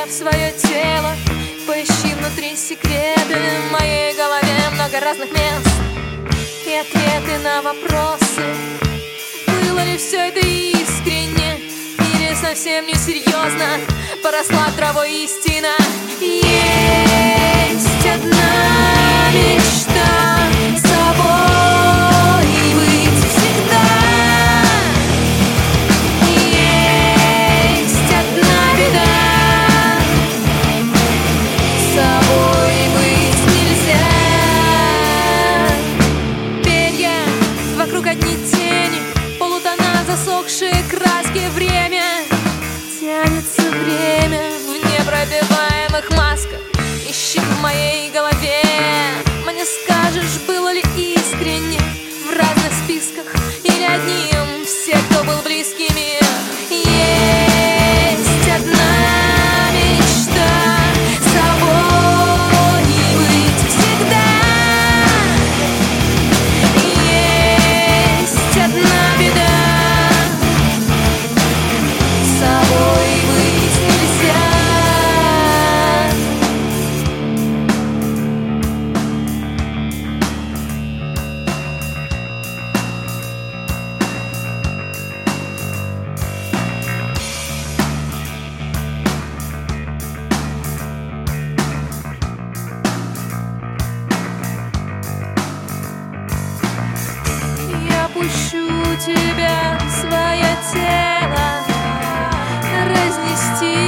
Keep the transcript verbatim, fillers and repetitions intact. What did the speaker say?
в свое тело. Поищи внутри секреты, в моей голове много разных мест и ответы на вопросы. Было ли все это искренне или совсем несерьезно? Поросла травой истина. Есть одна мечта с собой быть всегда. Есть одна беда, с собой быть нельзя. Перья, вокруг одни тени, полутона, засохшие краски. Время тянется, время в непробиваемых масках. Ищи в моей голове. Мне скажешь, было ли искренне в разных списках или одним все, кто был близкими. Есть одна мечта с собой быть всегда. Есть одна беда, с собой быть нельзя. Я пущу тебя в свое тело, разнести